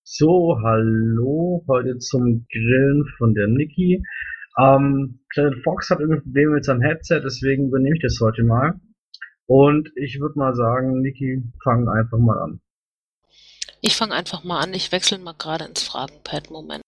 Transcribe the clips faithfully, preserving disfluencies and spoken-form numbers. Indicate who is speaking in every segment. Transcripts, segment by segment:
Speaker 1: So, hallo, heute zum Grillen von der Niki. Ähm, Planet Fox hat irgendwie Probleme mit seinem Headset, deswegen übernehme ich das heute mal. Und ich würde mal sagen, Niki, fang einfach mal an.
Speaker 2: Ich fange einfach mal an, ich wechsle mal gerade ins Fragenpad. Moment.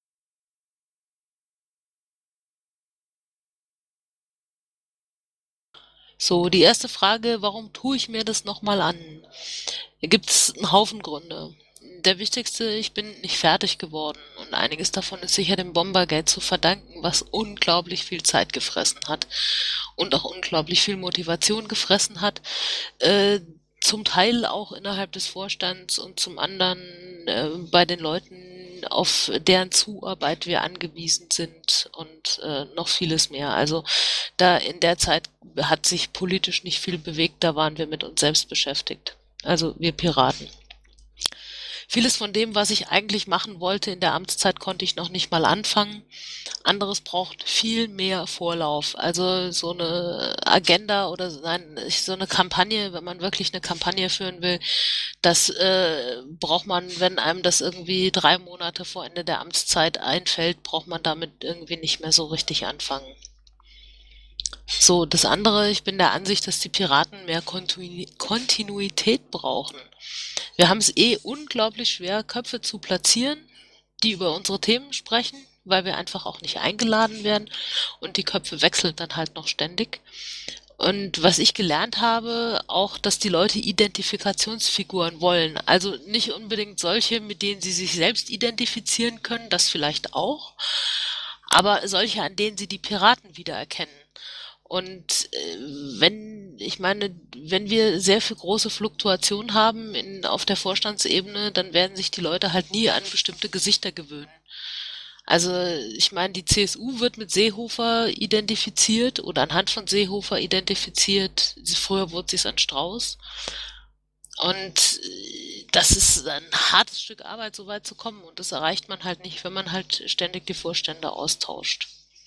Speaker 2: So, die erste Frage, warum tue ich mir das nochmal an? Hier gibt's einen Haufen Gründe. Der wichtigste, ich bin nicht fertig geworden und einiges davon ist sicher dem Bombergate zu verdanken, was unglaublich viel Zeit gefressen hat und auch unglaublich viel Motivation gefressen hat. Äh, zum Teil auch innerhalb des Vorstands und zum anderen äh, bei den Leuten, auf deren Zuarbeit wir angewiesen sind und äh, noch vieles mehr. Also da in der Zeit hat sich politisch nicht viel bewegt, da waren wir mit uns selbst beschäftigt. Also wir Piraten. Vieles von dem, was ich eigentlich machen wollte in der Amtszeit, konnte ich noch nicht mal anfangen. Anderes braucht viel mehr Vorlauf. Also so eine Agenda oder nein, so eine Kampagne, wenn man wirklich eine Kampagne führen will, das äh, braucht man, wenn einem das irgendwie drei Monate vor Ende der Amtszeit einfällt, braucht man damit irgendwie nicht mehr so richtig anfangen. So, das andere, ich bin der Ansicht, dass die Piraten mehr Kontinu Kontinuität brauchen. Wir haben es eh unglaublich schwer, Köpfe zu platzieren, die über unsere Themen sprechen, weil wir einfach auch nicht eingeladen werden und die Köpfe wechseln dann halt noch ständig. Und was ich gelernt habe, auch, dass die Leute Identifikationsfiguren wollen. Also nicht unbedingt solche, mit denen sie sich selbst identifizieren können, das vielleicht auch, aber solche, an denen sie die Piraten wiedererkennen. Und äh, wenn, ich meine, wenn wir sehr viel große Fluktuation haben in, auf der Vorstandsebene, dann werden sich die Leute halt nie an bestimmte Gesichter gewöhnen. Also ich meine, die C S U wird mit Seehofer identifiziert oder anhand von Seehofer identifiziert. Früher wurde sie es an Strauß. Und äh, das ist ein hartes Stück Arbeit, so weit zu kommen. Und das erreicht man halt nicht, wenn man halt ständig die Vorstände austauscht.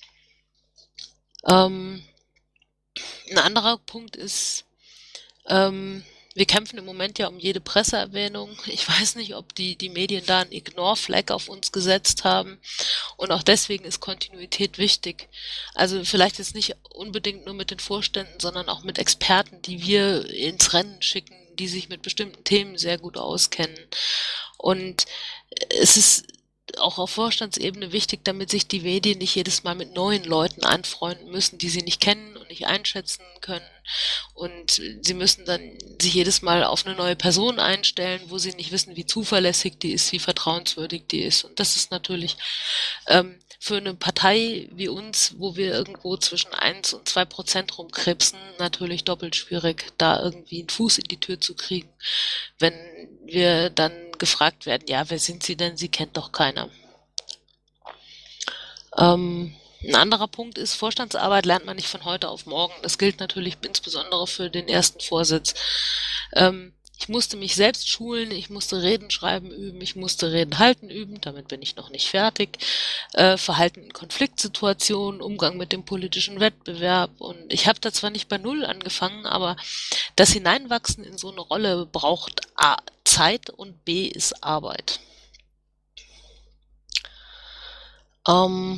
Speaker 2: Ähm, ein anderer Punkt ist, Ähm, wir kämpfen im Moment ja um jede Presseerwähnung. Ich weiß nicht, ob die, die Medien da einen Ignore-Flag auf uns gesetzt haben. Und auch deswegen ist Kontinuität wichtig. Also vielleicht jetzt nicht unbedingt nur mit den Vorständen, sondern auch mit Experten, die wir ins Rennen schicken, die sich mit bestimmten Themen sehr gut auskennen. Und es ist auch auf Vorstandsebene wichtig, damit sich die Medien nicht jedes Mal mit neuen Leuten anfreunden müssen, die sie nicht kennen und nicht einschätzen können. Und sie müssen dann sich jedes Mal auf eine neue Person einstellen, wo sie nicht wissen, wie zuverlässig die ist, wie vertrauenswürdig die ist. Und das ist natürlich ähm, für eine Partei wie uns, wo wir irgendwo zwischen eins und zwei Prozent rumkrebsen, natürlich doppelt schwierig, da irgendwie einen Fuß in die Tür zu kriegen, wenn wir dann gefragt werden, ja, wer sind Sie denn? Sie kennt doch keiner. Ähm, ein anderer Punkt ist, Vorstandsarbeit lernt man nicht von heute auf morgen. Das gilt natürlich insbesondere für den ersten Vorsitz. Ähm, ich musste mich selbst schulen, ich musste Reden schreiben üben, ich musste Reden halten üben, damit bin ich noch nicht fertig. Äh, Verhalten in Konfliktsituationen, Umgang mit dem politischen Wettbewerb. Und ich habe da zwar nicht bei Null angefangen, aber das Hineinwachsen in so eine Rolle braucht A, Zeit und B ist Arbeit. Ähm,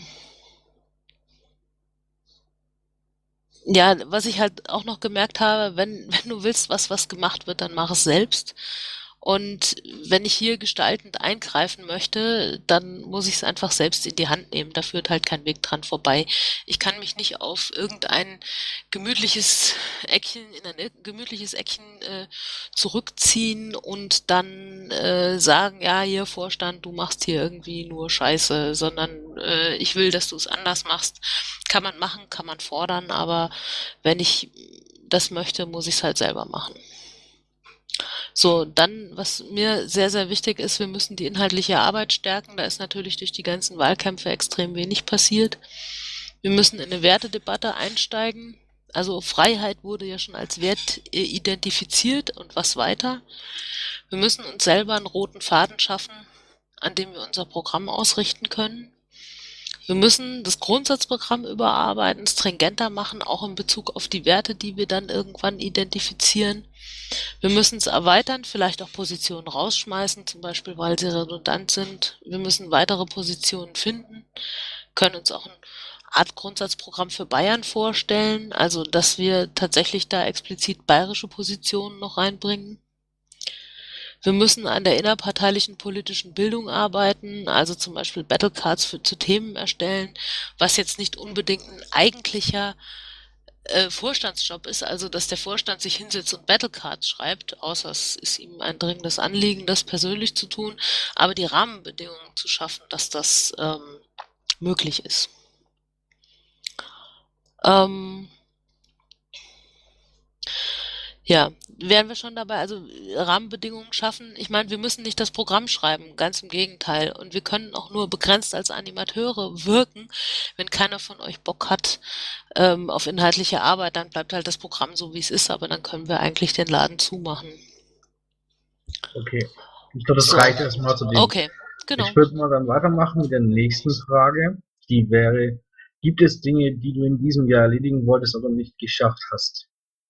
Speaker 2: Ja, was ich halt auch noch gemerkt habe, wenn, wenn du willst, was was gemacht wird, dann mach es selbst. Und wenn ich hier gestaltend eingreifen möchte, dann muss ich es einfach selbst in die Hand nehmen. Da führt halt kein Weg dran vorbei. Ich kann mich nicht auf irgendein gemütliches Eckchen, in ein ir- gemütliches Eckchen äh, zurückziehen und dann äh, sagen, ja, hier Vorstand, du machst hier irgendwie nur Scheiße, sondern äh, ich will, dass du es anders machst. Kann man machen, kann man fordern, aber wenn ich das möchte, muss ich es halt selber machen. So, dann, was mir sehr, sehr wichtig ist, wir müssen die inhaltliche Arbeit stärken. Da ist natürlich durch die ganzen Wahlkämpfe extrem wenig passiert. Wir müssen in eine Wertedebatte einsteigen. Also Freiheit wurde ja schon als Wert äh, identifiziert und was weiter. Wir müssen uns selber einen roten Faden schaffen, an dem wir unser Programm ausrichten können. Wir müssen das Grundsatzprogramm überarbeiten, stringenter machen, auch in Bezug auf die Werte, die wir dann irgendwann identifizieren. Wir müssen es erweitern, vielleicht auch Positionen rausschmeißen, zum Beispiel, weil sie redundant sind. Wir müssen weitere Positionen finden, können uns auch eine Art Grundsatzprogramm für Bayern vorstellen, also dass wir tatsächlich da explizit bayerische Positionen noch reinbringen. Wir müssen an der innerparteilichen politischen Bildung arbeiten, also zum Beispiel Battlecards für, zu Themen erstellen, was jetzt nicht unbedingt ein eigentlicher äh, Vorstandsjob ist, also dass der Vorstand sich hinsetzt und Battlecards schreibt, außer es ist ihm ein dringendes Anliegen, das persönlich zu tun, aber die Rahmenbedingungen zu schaffen, dass das ähm, möglich ist. Ähm, Ja, wären wir schon dabei, also äh, Rahmenbedingungen schaffen. Ich meine, wir müssen nicht das Programm schreiben, ganz im Gegenteil. Und wir können auch nur begrenzt als Animateure wirken. Wenn keiner von euch Bock hat ähm, auf inhaltliche Arbeit, dann bleibt halt das Programm so, wie es ist, aber dann können wir eigentlich den Laden zumachen.
Speaker 1: Okay. Ich glaube, das
Speaker 2: So.
Speaker 1: reicht erstmal zu dem.
Speaker 2: Okay, genau.
Speaker 1: Ich würde mal dann weitermachen mit der nächsten Frage. Die wäre, gibt es Dinge, die du in diesem Jahr erledigen wolltest, aber nicht geschafft hast?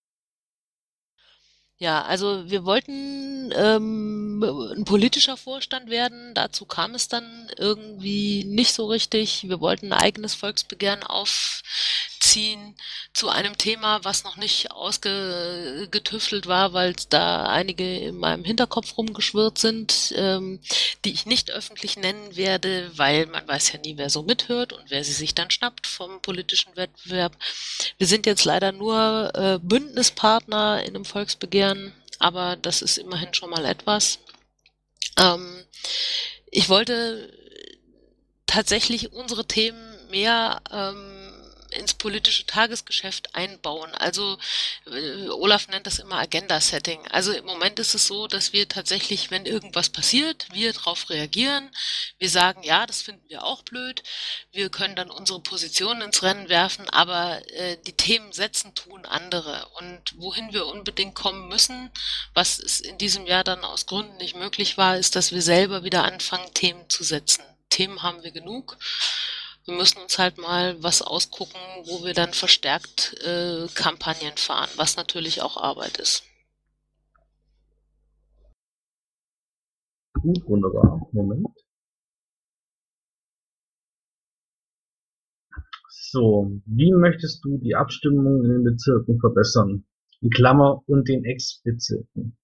Speaker 2: Ja, also wir wollten ähm, ein politischer Vorstand werden. Dazu kam es dann irgendwie nicht so richtig. Wir wollten ein eigenes Volksbegehren aufziehen zu einem Thema, was noch nicht ausgetüftelt war, weil da einige in meinem Hinterkopf rumgeschwirrt sind, ähm, die ich nicht öffentlich nennen werde, weil man weiß ja nie, wer so mithört und wer sie sich dann schnappt vom politischen Wettbewerb. Wir sind jetzt leider nur äh, Bündnispartner in einem Volksbegehren, aber das ist immerhin schon mal etwas. Ähm, ich wollte tatsächlich unsere Themen mehr ähm, ins politische Tagesgeschäft einbauen. Also äh, Olaf nennt das immer Agenda-Setting. Also im Moment ist es so, dass wir tatsächlich, wenn irgendwas passiert, wir darauf reagieren. Wir sagen, ja, das finden wir auch blöd. Wir können dann unsere Positionen ins Rennen werfen, aber äh, die Themen setzen tun andere. Und wohin wir unbedingt kommen müssen, was es in diesem Jahr dann aus Gründen nicht möglich war, ist, dass wir selber wieder anfangen, Themen zu setzen. Themen haben wir genug. Wir müssen uns halt mal was ausgucken, wo wir dann verstärkt äh, Kampagnen fahren, was natürlich auch Arbeit ist.
Speaker 1: Gut, wunderbar. Moment. So, wie möchtest du die Abstimmung in den Bezirken verbessern? In Klammer und den Ex-Bezirken.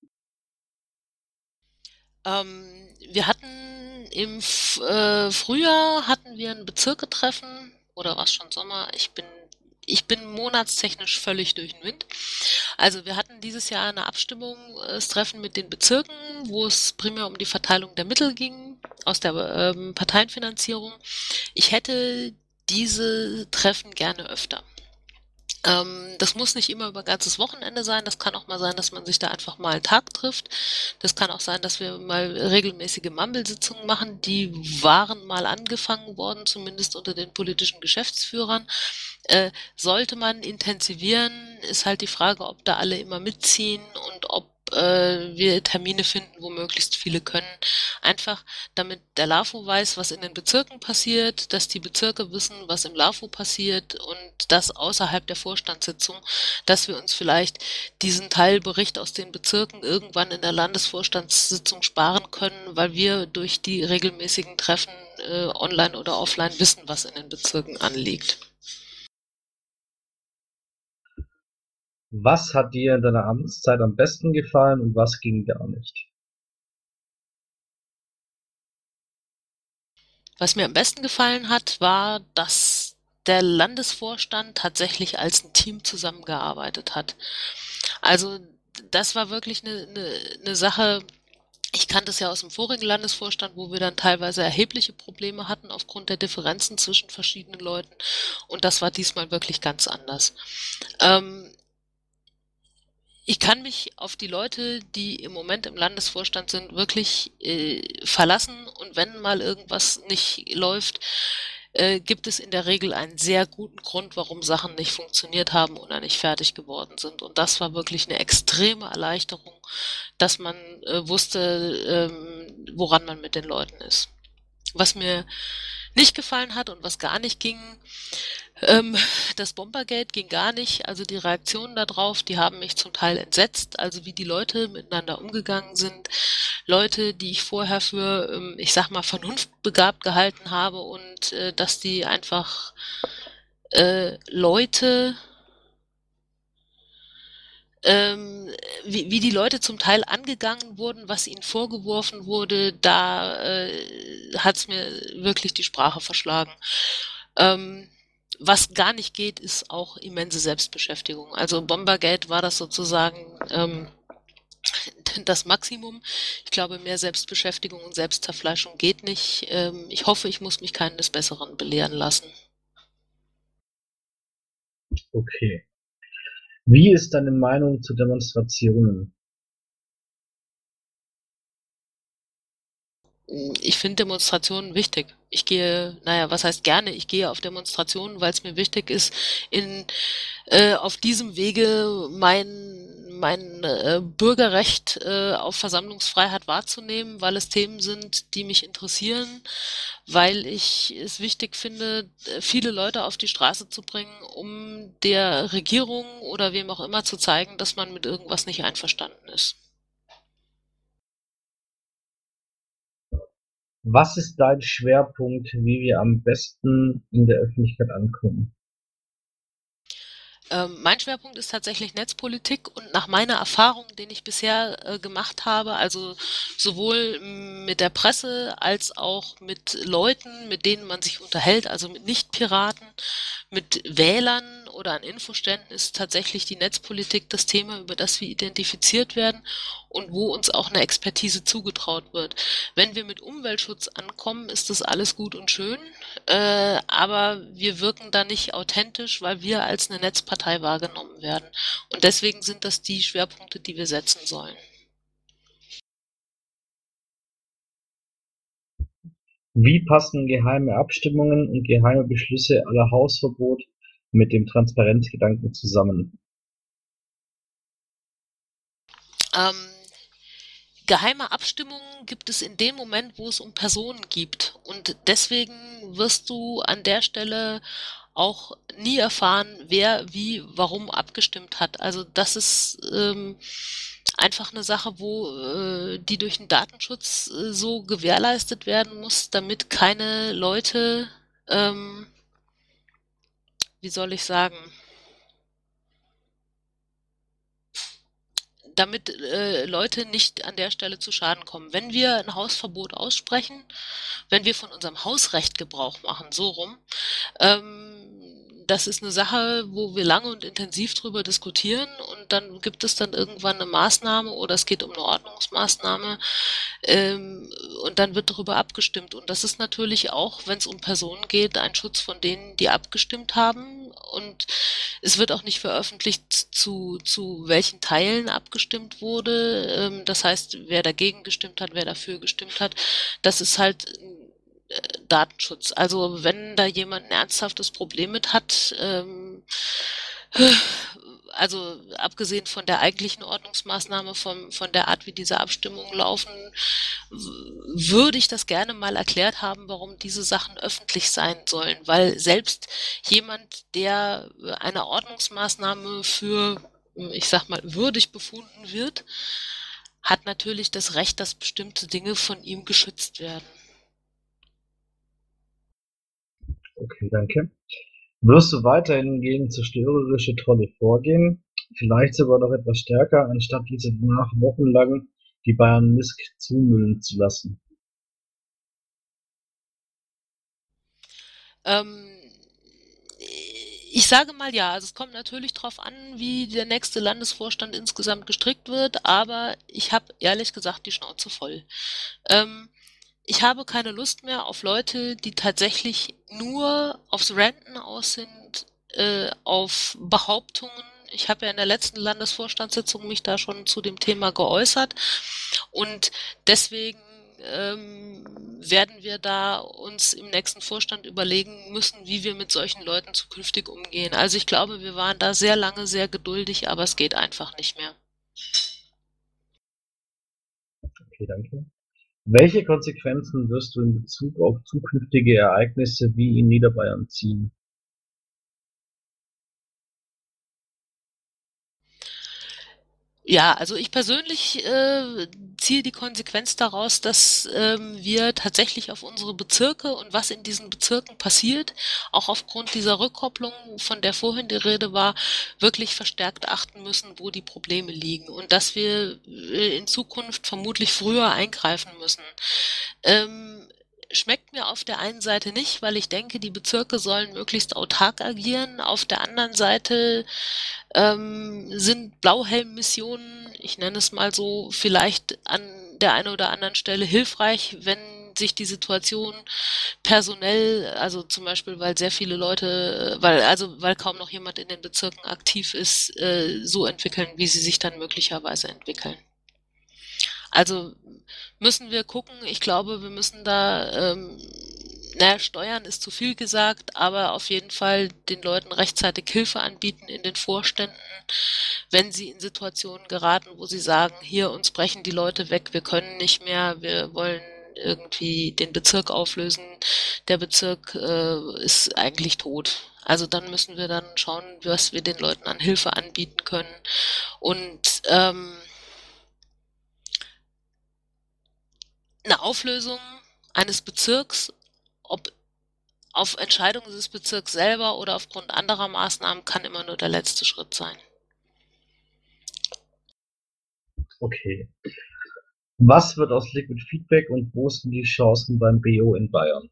Speaker 2: Ähm, wir hatten im F äh, Frühjahr hatten wir ein Bezirketreffen oder war es schon Sommer? Ich bin ich bin monatstechnisch völlig durch den Wind. Also wir hatten dieses Jahr eine Abstimmung, äh, das Treffen mit den Bezirken, wo es primär um die Verteilung der Mittel ging aus der ähm, Parteienfinanzierung. Ich hätte diese Treffen gerne öfter. Ähm, das muss nicht immer über ein ganzes Wochenende sein. Das kann auch mal sein, dass man sich da einfach mal einen Tag trifft. Das kann auch sein, dass wir mal regelmäßige Mumble-Sitzungen machen. Die waren mal angefangen worden, zumindest unter den politischen Geschäftsführern. Äh, sollte man intensivieren, ist halt die Frage, ob da alle immer mitziehen und ob äh, wir Termine finden, wo möglichst viele können. Einfach, damit der LAFO weiß, was in den Bezirken passiert, dass die Bezirke wissen, was im LAFO passiert und das außerhalb der Vorstandssitzung, dass wir uns vielleicht diesen Teilbericht aus den Bezirken irgendwann in der Landesvorstandssitzung sparen können, weil wir durch die regelmäßigen Treffen äh, online oder offline wissen, was in den Bezirken anliegt.
Speaker 1: Was hat dir in deiner Amtszeit am besten gefallen und was ging gar nicht?
Speaker 2: Was mir am besten gefallen hat, war, dass der Landesvorstand tatsächlich als ein Team zusammengearbeitet hat. Also das war wirklich eine, eine, eine Sache. Ich kannte es ja aus dem vorigen Landesvorstand, wo wir dann teilweise erhebliche Probleme hatten aufgrund der Differenzen zwischen verschiedenen Leuten. Und das war diesmal wirklich ganz anders. Ähm, ich kann mich auf die Leute, die im Moment im Landesvorstand sind, wirklich äh, verlassen. Und wenn mal irgendwas nicht läuft, äh, gibt es in der Regel einen sehr guten Grund, warum Sachen nicht funktioniert haben oder nicht fertig geworden sind. Und das war wirklich eine extreme Erleichterung, dass man äh, wusste, ähm, woran man mit den Leuten ist. Was mir nicht gefallen hat und was gar nicht ging. Ähm, das Bombergate ging gar nicht. Also die Reaktionen darauf, die haben mich zum Teil entsetzt. Also wie die Leute miteinander umgegangen sind. Leute, die ich vorher für, ähm, ich sag mal, vernunftbegabt gehalten habe und äh, dass die einfach äh, Leute ähm, wie, wie die Leute zum Teil angegangen wurden, was ihnen vorgeworfen wurde, da äh, hat's mir wirklich die Sprache verschlagen. Ähm, was gar nicht geht, ist auch immense Selbstbeschäftigung. Also Bombergate war das sozusagen ähm, das Maximum. Ich glaube, mehr Selbstbeschäftigung und Selbstzerfleischung geht nicht. Ähm, ich hoffe, ich muss mich keines Besseren belehren lassen.
Speaker 1: Okay. Wie ist deine Meinung zu Demonstrationen?
Speaker 2: Ich finde Demonstrationen wichtig. Ich gehe, naja, was heißt gerne? Ich gehe auf Demonstrationen, weil es mir wichtig ist, in äh, auf diesem Wege mein mein äh, Bürgerrecht äh, auf Versammlungsfreiheit wahrzunehmen, weil es Themen sind, die mich interessieren, weil ich es wichtig finde, äh, viele Leute auf die Straße zu bringen, um der Regierung oder wem auch immer zu zeigen, dass man mit irgendwas nicht einverstanden ist.
Speaker 1: Was ist dein Schwerpunkt, wie wir am besten in der Öffentlichkeit ankommen?
Speaker 2: Ähm, mein Schwerpunkt ist tatsächlich Netzpolitik und nach meiner Erfahrung, den ich bisher äh, gemacht habe, also sowohl mit der Presse als auch mit Leuten, mit denen man sich unterhält, also mit Nicht-Piraten, mit Wählern oder an Infoständen, ist tatsächlich die Netzpolitik das Thema, über das wir identifiziert werden und wo uns auch eine Expertise zugetraut wird. Wenn wir mit Umweltschutz ankommen, ist das alles gut und schön, äh, aber wir wirken da nicht authentisch, weil wir als eine Netzpartei wahrgenommen werden. Und deswegen sind das die Schwerpunkte, die wir setzen sollen.
Speaker 1: Wie passen geheime Abstimmungen und geheime Beschlüsse aller Hausverbot mit dem Transparenzgedanken zusammen?
Speaker 2: Ähm, Geheime Abstimmungen gibt es in dem Moment, wo es um Personen gibt. Und deswegen wirst du an der Stelle auch nie erfahren, wer wie warum abgestimmt hat. Also das ist ähm, einfach eine Sache, wo äh, die durch den Datenschutz äh, so gewährleistet werden muss, damit keine Leute, ähm, wie soll ich sagen, damit äh, Leute nicht an der Stelle zu Schaden kommen. Wenn wir ein Hausverbot aussprechen, wenn wir von unserem Hausrecht Gebrauch machen, so rum, ähm, das ist eine Sache, wo wir lange und intensiv drüber diskutieren und dann gibt es dann irgendwann eine Maßnahme oder es geht um eine Ordnungsmaßnahme, ähm, und dann wird darüber abgestimmt. Und das ist natürlich auch, wenn es um Personen geht, ein Schutz von denen, die abgestimmt haben. Und es wird auch nicht veröffentlicht, zu, zu welchen Teilen abgestimmt wurde. Ähm, das heißt, wer dagegen gestimmt hat, wer dafür gestimmt hat. Das ist halt äh, Datenschutz. Also wenn da jemand ein ernsthaftes Problem mit hat, ähm, also abgesehen von der eigentlichen Ordnungsmaßnahme, vom, von der Art, wie diese Abstimmungen laufen, würde ich das gerne mal erklärt haben, warum diese Sachen öffentlich sein sollen. Weil selbst jemand, der eine Ordnungsmaßnahme für, ich sag mal, würdig befunden wird, hat natürlich das Recht, dass bestimmte Dinge von ihm geschützt werden.
Speaker 1: Okay, danke. Wirst du weiterhin gegen zerstörerische Trolle vorgehen? Vielleicht sogar noch etwas stärker, anstatt diese danach wochenlang die Bayern Misk zumüllen zu lassen.
Speaker 2: Ähm, ich sage mal ja, also es kommt natürlich drauf an, wie der nächste Landesvorstand insgesamt gestrickt wird, aber ich habe ehrlich gesagt die Schnauze voll. Ähm, ich habe keine Lust mehr auf Leute, die tatsächlich nur aufs Ranten aus sind, äh, auf Behauptungen. Ich habe ja in der letzten Landesvorstandssitzung mich da schon zu dem Thema geäußert und deswegen ähm, werden wir da uns im nächsten Vorstand überlegen müssen, wie wir mit solchen Leuten zukünftig umgehen. Also ich glaube, wir waren da sehr lange sehr geduldig, aber es geht einfach nicht mehr.
Speaker 1: Okay, danke. Welche Konsequenzen wirst du in Bezug auf zukünftige Ereignisse wie in Niederbayern ziehen?
Speaker 2: Ja, also ich persönlich äh, ziehe die Konsequenz daraus, dass ähm, wir tatsächlich auf unsere Bezirke und was in diesen Bezirken passiert, auch aufgrund dieser Rückkopplung, von der vorhin die Rede war, wirklich verstärkt achten müssen, wo die Probleme liegen und dass wir äh, in Zukunft vermutlich früher eingreifen müssen. Ähm, Schmeckt mir auf der einen Seite nicht, weil ich denke, die Bezirke sollen möglichst autark agieren. Auf der anderen Seite ähm, sind Blauhelm-Missionen, ich nenne es mal so, vielleicht an der einen oder anderen Stelle hilfreich, wenn sich die Situation personell, also zum Beispiel, weil sehr viele Leute, weil also weil kaum noch jemand in den Bezirken aktiv ist, äh, so entwickeln, wie sie sich dann möglicherweise entwickeln. Also müssen wir gucken. Ich glaube, wir müssen da, ähm, naja, steuern ist zu viel gesagt, aber auf jeden Fall den Leuten rechtzeitig Hilfe anbieten in den Vorständen, wenn sie in Situationen geraten, wo sie sagen, hier, uns brechen die Leute weg, wir können nicht mehr, wir wollen irgendwie den Bezirk auflösen, der Bezirk äh, ist eigentlich tot. Also dann müssen wir dann schauen, was wir den Leuten an Hilfe anbieten können. Und ähm, eine Auflösung eines Bezirks, ob auf Entscheidung des Bezirks selber oder aufgrund anderer Maßnahmen, kann immer nur der letzte Schritt sein.
Speaker 1: Okay. Was wird aus Liquid Feedback und wo sind die Chancen beim B O in Bayern?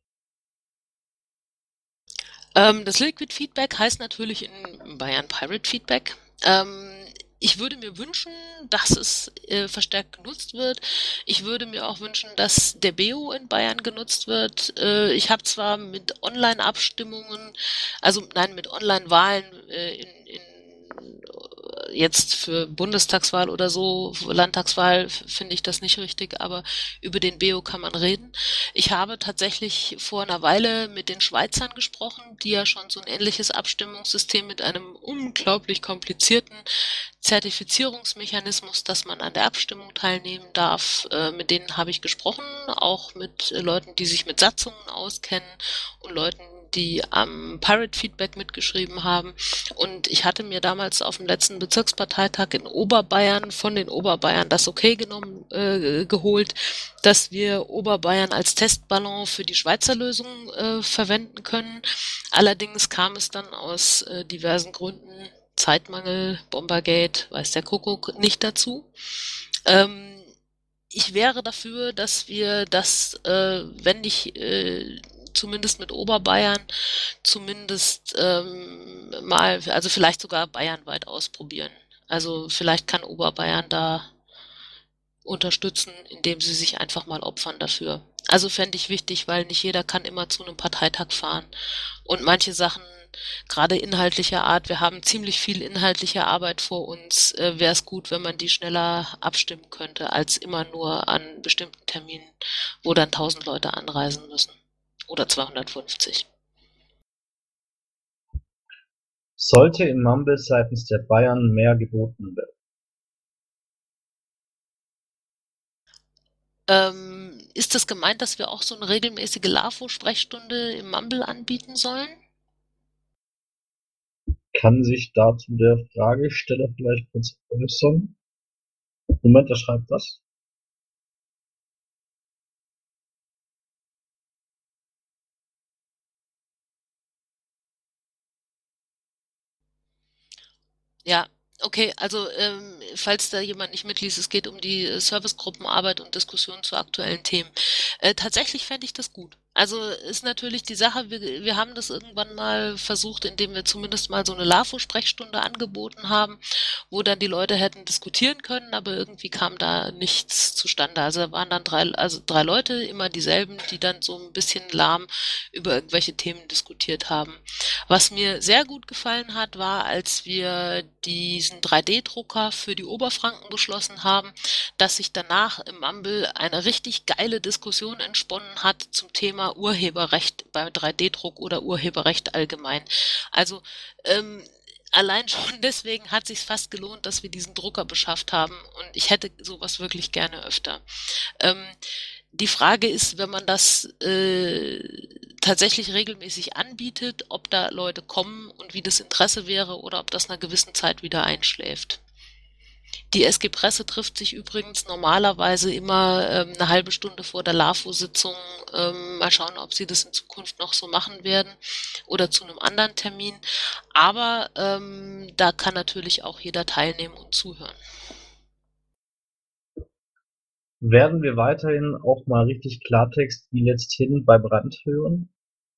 Speaker 2: Ähm, das Liquid Feedback heißt natürlich in Bayern Pirate Feedback. Ähm, ich würde mir wünschen, dass es äh, verstärkt genutzt wird. Ich würde mir auch wünschen, dass der B O in Bayern genutzt wird. Äh, ich habe zwar mit Online-Abstimmungen, also nein, mit Online-Wahlen äh, in, in jetzt für Bundestagswahl oder so, Landtagswahl finde ich das nicht richtig, aber über den B O kann man reden. Ich habe tatsächlich vor einer Weile mit den Schweizern gesprochen, die ja schon so ein ähnliches Abstimmungssystem mit einem unglaublich komplizierten Zertifizierungsmechanismus, dass man an der Abstimmung teilnehmen darf. Äh, mit denen habe ich gesprochen, auch mit äh, Leuten, die sich mit Satzungen auskennen und Leuten, die am Pirate Feedback mitgeschrieben haben. Und ich hatte mir damals auf dem letzten Bezirksparteitag in Oberbayern von den Oberbayern das Okay genommen, äh, geholt, dass wir Oberbayern als Testballon für die Schweizer Lösung äh, verwenden können. Allerdings kam es dann aus äh, diversen Gründen, Zeitmangel, Bombergate, weiß der Kuckuck, nicht dazu. Ähm, Ich wäre dafür, dass wir das, äh, wenn nicht äh, zumindest mit Oberbayern, zumindest ähm, mal, also vielleicht sogar bayernweit ausprobieren. Also vielleicht kann Oberbayern da unterstützen, indem sie sich einfach mal opfern dafür. Also fände ich wichtig, weil nicht jeder kann immer zu einem Parteitag fahren. Und manche Sachen, gerade inhaltlicher Art, wir haben ziemlich viel inhaltliche Arbeit vor uns, äh, wäre es gut, wenn man die schneller abstimmen könnte, als immer nur an bestimmten Terminen, wo dann tausend Leute anreisen müssen. Oder zweihundertfünfzig.
Speaker 1: Sollte in Mumble seitens der Bayern mehr geboten werden?
Speaker 2: Ähm, ist das gemeint, dass wir auch so eine regelmäßige LAFO-Sprechstunde im Mumble anbieten sollen?
Speaker 1: Kann sich dazu der Fragesteller vielleicht kurz äußern? Moment, er schreibt was.
Speaker 2: Ja, okay, also ähm, falls da jemand nicht mitliest, es geht um die äh, Servicegruppenarbeit und Diskussion zu aktuellen Themen. Äh, tatsächlich fände ich das gut. Also ist natürlich die Sache, wir, wir haben das irgendwann mal versucht, indem wir zumindest mal so eine LAFO-Sprechstunde angeboten haben, wo dann die Leute hätten diskutieren können, aber irgendwie kam da nichts zustande. Also da waren dann drei, also drei Leute, immer dieselben, die dann so ein bisschen lahm über irgendwelche Themen diskutiert haben. Was mir sehr gut gefallen hat, war, als wir diesen drei D-Drucker für die Oberfranken beschlossen haben, dass sich danach im Mumble eine richtig geile Diskussion entsponnen hat zum Thema Urheberrecht bei drei D-Druck oder Urheberrecht allgemein. Also ähm, allein schon deswegen hat sich fast gelohnt, dass wir diesen Drucker beschafft haben und ich hätte sowas wirklich gerne öfter. Ähm, Die Frage ist, wenn man das äh, tatsächlich regelmäßig anbietet, ob da Leute kommen und wie das Interesse wäre oder ob das nach einer gewissen Zeit wieder einschläft. Die S G Presse trifft sich übrigens normalerweise immer ähm, eine halbe Stunde vor der LAFO-Sitzung. Ähm, mal schauen, ob sie das in Zukunft noch so machen werden oder zu einem anderen Termin. Aber ähm, da kann natürlich auch jeder teilnehmen und zuhören.
Speaker 1: Werden wir weiterhin auch mal richtig Klartext wie letzthin bei Brand hören?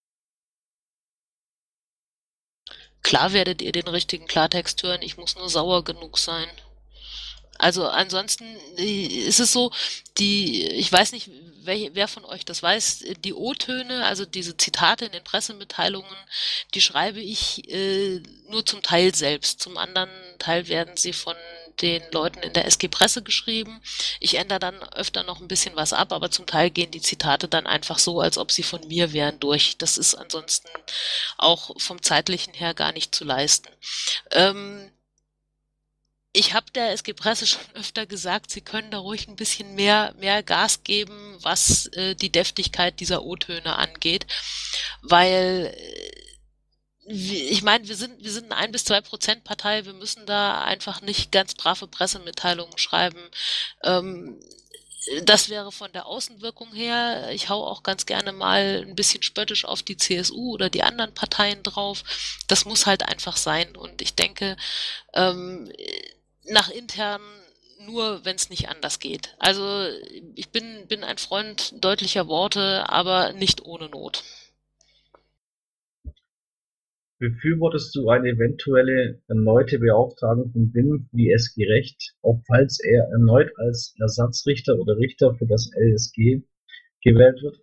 Speaker 2: Klar werdet ihr den richtigen Klartext hören, ich muss nur sauer genug sein. Also ansonsten äh, ist es so, die, ich weiß nicht, wer, wer von euch das weiß, die O-Töne, also diese Zitate in den Pressemitteilungen, die schreibe ich äh, nur zum Teil selbst. Zum anderen Teil werden sie von den Leuten in der S G Presse geschrieben. Ich ändere dann öfter noch ein bisschen was ab, aber zum Teil gehen die Zitate dann einfach so, als ob sie von mir wären, durch. Das ist ansonsten auch vom zeitlichen her gar nicht zu leisten. Ähm, Ich habe der S G Presse schon öfter gesagt, sie können da ruhig ein bisschen mehr mehr Gas geben, was äh, die Deftigkeit dieser O-Töne angeht, weil äh, ich meine, wir sind wir sind eine ein bis zwei Prozent Partei, wir müssen da einfach nicht ganz brave Pressemitteilungen schreiben. Ähm, Das wäre von der Außenwirkung her, ich hau auch ganz gerne mal ein bisschen spöttisch auf die C S U oder die anderen Parteien drauf. Das muss halt einfach sein und ich denke, ähm, nach intern nur, wenn es nicht anders geht. Also ich bin, bin ein Freund deutlicher Worte, aber nicht ohne Not.
Speaker 1: Befürwortest du eine eventuelle erneute Beauftragung von B I M für die S G Recht, auch falls er erneut als Ersatzrichter oder Richter für das L S G gewählt wird?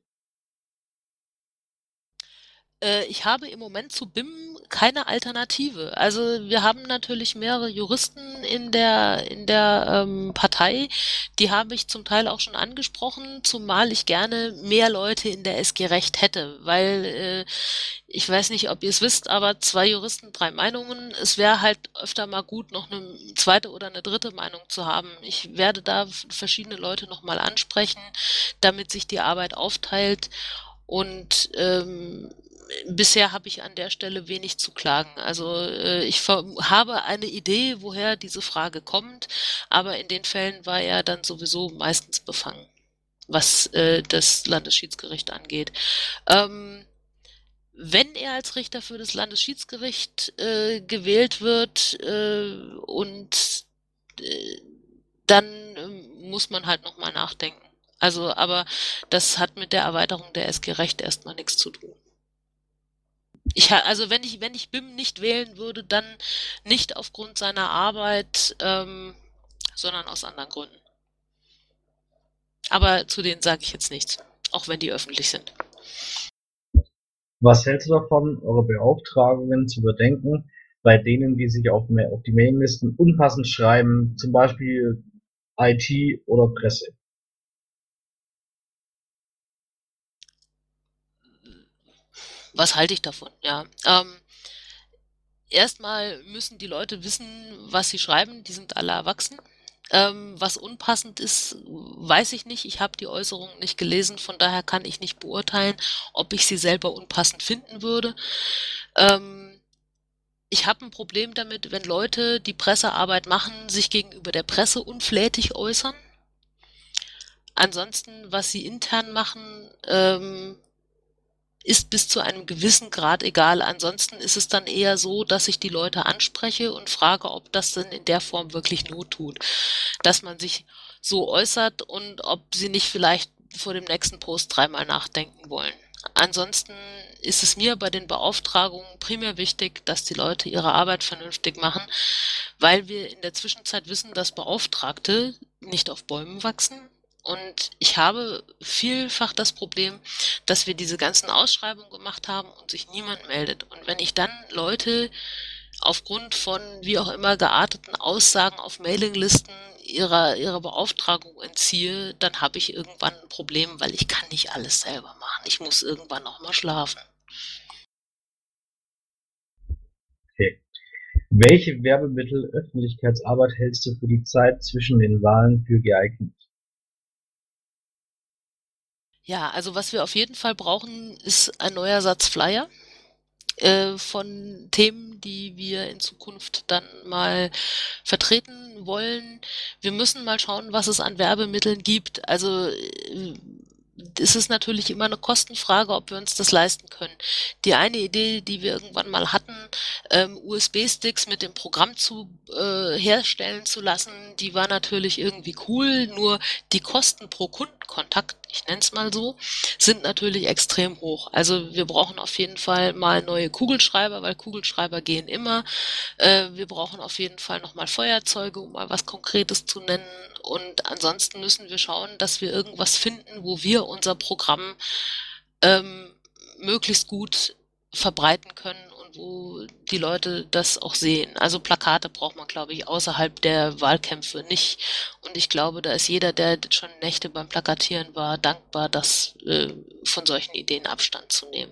Speaker 2: Äh, ich habe im Moment zu B I M keine Alternative. Also wir haben natürlich mehrere Juristen in der in der ähm, Partei. Die habe ich zum Teil auch schon angesprochen, zumal ich gerne mehr Leute in der S G Recht hätte, weil äh, ich weiß nicht, ob ihr es wisst, aber zwei Juristen, drei Meinungen. Es wäre halt öfter mal gut, noch eine zweite oder eine dritte Meinung zu haben. Ich werde da verschiedene Leute nochmal ansprechen, damit sich die Arbeit aufteilt. Und ähm, bisher habe ich an der Stelle wenig zu klagen. Also äh, ich habe eine Idee, woher diese Frage kommt, aber in den Fällen war er dann sowieso meistens befangen, was äh, das Landesschiedsgericht angeht. Ähm, Wenn er als Richter für das Landesschiedsgericht äh, gewählt wird äh, und äh, dann ähm, muss man halt nochmal nachdenken. Also, aber das hat mit der Erweiterung der S G Recht erstmal nichts zu tun. Ich, also wenn ich, wenn ich B I M nicht wählen würde, dann nicht aufgrund seiner Arbeit, ähm, sondern aus anderen Gründen. Aber zu denen sage ich jetzt nichts, auch wenn die öffentlich sind.
Speaker 1: Was hältst du davon, eure Beauftragungen zu überdenken, bei denen, die sich auf, auf die Mailinglisten unpassend schreiben, zum Beispiel I T oder Presse?
Speaker 2: Was halte ich davon? Ja, ähm, erstmal müssen die Leute wissen, was sie schreiben. Die sind alle erwachsen. Ähm, was unpassend ist, weiß ich nicht. Ich habe die Äußerung nicht gelesen, von daher kann ich nicht beurteilen, ob ich sie selber unpassend finden würde. Ähm, Ich habe ein Problem damit, wenn Leute, die Pressearbeit machen, sich gegenüber der Presse unflätig äußern. Ansonsten, was sie intern machen, ähm, ist bis zu einem gewissen Grad egal. Ansonsten ist es dann eher so, dass ich die Leute anspreche und frage, ob das denn in der Form wirklich Not tut. Dass man sich so äußert und ob sie nicht vielleicht vor dem nächsten Post dreimal nachdenken wollen. Ansonsten ist es mir bei den Beauftragungen primär wichtig, dass die Leute ihre Arbeit vernünftig machen, weil wir in der Zwischenzeit wissen, dass Beauftragte nicht auf Bäumen wachsen. Und ich habe vielfach das Problem, dass wir diese ganzen Ausschreibungen gemacht haben und sich niemand meldet. Und wenn ich dann Leute aufgrund von wie auch immer gearteten Aussagen auf Mailinglisten ihrer, ihrer Beauftragung entziehe, dann habe ich irgendwann ein Problem, weil ich kann nicht alles selber machen. Ich muss irgendwann noch mal schlafen.
Speaker 1: Okay. Welche Werbemittel Öffentlichkeitsarbeit hältst du für die Zeit zwischen den Wahlen für geeignet?
Speaker 2: Ja, also was wir auf jeden Fall brauchen, ist ein neuer Satz Flyer äh, von Themen, die wir in Zukunft dann mal vertreten wollen. Wir müssen mal schauen, was es an Werbemitteln gibt. Also äh, es ist natürlich immer eine Kostenfrage, ob wir uns das leisten können. Die eine Idee, die wir irgendwann mal hatten, ähm, U S B-Sticks mit dem Programm zu äh, herstellen zu lassen, die war natürlich irgendwie cool, nur die Kosten pro Kundenkontakt, ich nenne es mal so, sind natürlich extrem hoch. Also wir brauchen auf jeden Fall mal neue Kugelschreiber, weil Kugelschreiber gehen immer. Äh, wir brauchen auf jeden Fall nochmal Feuerzeuge, um mal was Konkretes zu nennen. Und ansonsten müssen wir schauen, dass wir irgendwas finden, wo wir unser Programm ähm, möglichst gut verbreiten können und wo die Leute das auch sehen. Also Plakate braucht man, glaube ich, außerhalb der Wahlkämpfe nicht. Und ich glaube, da ist jeder, der schon Nächte beim Plakatieren war, dankbar, das äh, von solchen Ideen Abstand zu nehmen.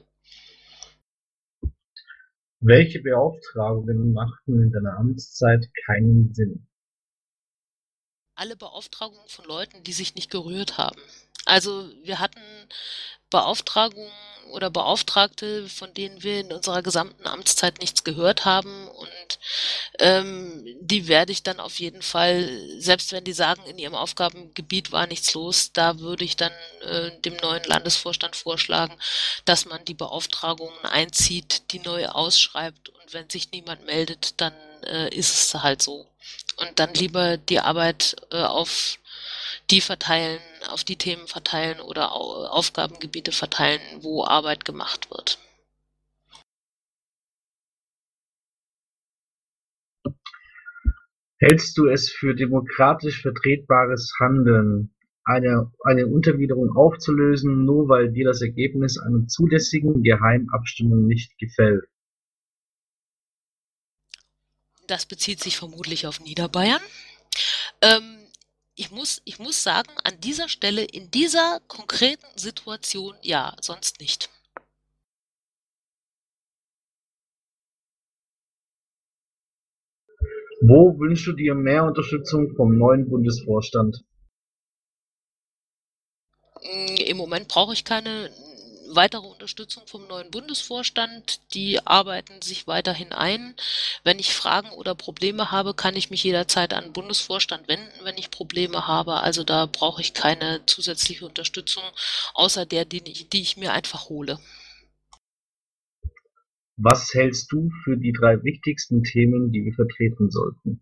Speaker 1: Welche Beauftragungen machten in deiner Amtszeit keinen Sinn?
Speaker 2: Alle Beauftragungen von Leuten, die sich nicht gerührt haben. Also wir hatten Beauftragungen oder Beauftragte, von denen wir in unserer gesamten Amtszeit nichts gehört haben und ähm, die werde ich dann auf jeden Fall, selbst wenn die sagen, in ihrem Aufgabengebiet war nichts los, da würde ich dann äh, dem neuen Landesvorstand vorschlagen, dass man die Beauftragungen einzieht, die neu ausschreibt und wenn sich niemand meldet, dann äh, ist es halt so. Und dann lieber die Arbeit äh, auf die verteilen, auf die Themen verteilen oder Au Aufgabengebiete verteilen, wo Arbeit gemacht wird.
Speaker 1: Hältst du es für demokratisch vertretbares Handeln, eine, eine Untergliederung aufzulösen, nur weil dir das Ergebnis einer zulässigen Geheimabstimmung nicht gefällt?
Speaker 2: Das bezieht sich vermutlich auf Niederbayern. Ähm, ich muss, ich muss sagen, an dieser Stelle, in dieser konkreten Situation, ja, sonst nicht.
Speaker 1: Wo wünschst du dir mehr Unterstützung vom neuen Bundesvorstand?
Speaker 2: Mm, Im Moment brauche ich keine weitere Unterstützung vom neuen Bundesvorstand. Die arbeiten sich weiterhin ein. Wenn ich Fragen oder Probleme habe, kann ich mich jederzeit an den Bundesvorstand wenden, wenn ich Probleme habe. Also da brauche ich keine zusätzliche Unterstützung, außer der, die ich, die ich mir einfach hole.
Speaker 1: Was hältst du für die drei wichtigsten Themen, die wir vertreten sollten?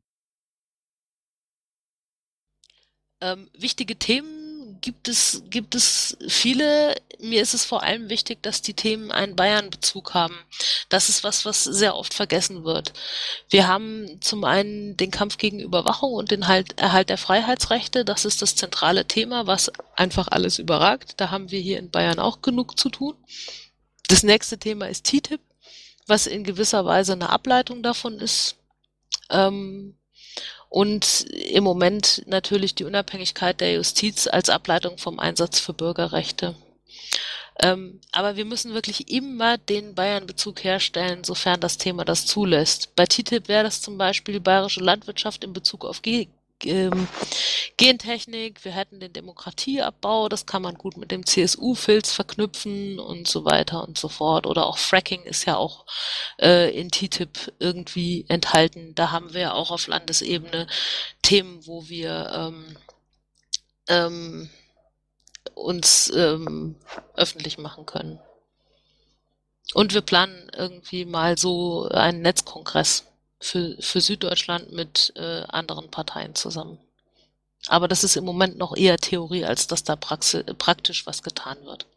Speaker 2: Ähm, wichtige Themen gibt es, gibt es viele. Mir ist es vor allem wichtig, dass die Themen einen Bayern-Bezug haben. Das ist was, was sehr oft vergessen wird. Wir haben zum einen den Kampf gegen Überwachung und den halt, Erhalt der Freiheitsrechte. Das ist das zentrale Thema, was einfach alles überragt. Da haben wir hier in Bayern auch genug zu tun. Das nächste Thema ist T T I P, was in gewisser Weise eine Ableitung davon ist. Ähm, und im Moment natürlich die Unabhängigkeit der Justiz als Ableitung vom Einsatz für Bürgerrechte. Ähm, aber wir müssen wirklich immer den Bayern-Bezug herstellen, sofern das Thema das zulässt. Bei T T I P wäre das zum Beispiel bayerische Landwirtschaft in Bezug auf Ge ähm, Gentechnik. Wir hätten den Demokratieabbau, das kann man gut mit dem C S U-Filz verknüpfen und so weiter und so fort. Oder auch Fracking ist ja auch äh, in T T I P irgendwie enthalten. Da haben wir ja auch auf Landesebene Themen, wo wir ähm, ähm, uns ähm, öffentlich machen können. Und wir planen irgendwie mal so einen Netzkongress für, für Süddeutschland mit äh, anderen Parteien zusammen. Aber das ist im Moment noch eher Theorie, als dass da praxi praktisch was getan wird.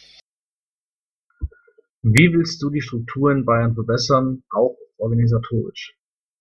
Speaker 1: Wie willst du die Struktur in Bayern verbessern, auch organisatorisch?